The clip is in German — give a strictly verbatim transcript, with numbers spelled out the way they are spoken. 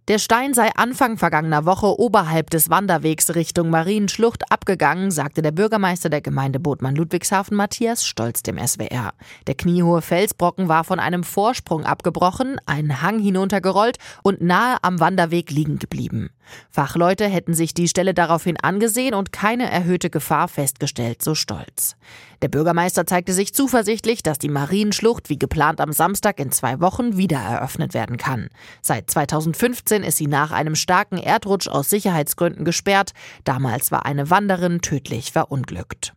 Der Stein sei Anfang vergangener Woche oberhalb des Wanderwegs Richtung Marienschlucht abgegangen, sagte der Bürgermeister der Gemeinde Bodman-Ludwigshafen Matthias Stolz dem S W R. Der kniehohe Felsbrocken war von einem Vorsprung abgebrochen, einen Hang hinuntergerollt und nahe am Wanderweg liegen geblieben. Fachleute hätten sich die Stelle daraufhin angesehen und keine erhöhte Gefahr festgestellt, so Stolz. Der Bürgermeister zeigte sich zuversichtlich, dass die Marienschlucht wie geplant am Samstag in zwei Wochen wieder eröffnet werden kann. Seit zweitausendfünfzehn ist sie nach einem starken Erdrutsch aus Sicherheitsgründen gesperrt. Damals war eine Wanderin tödlich verunglückt.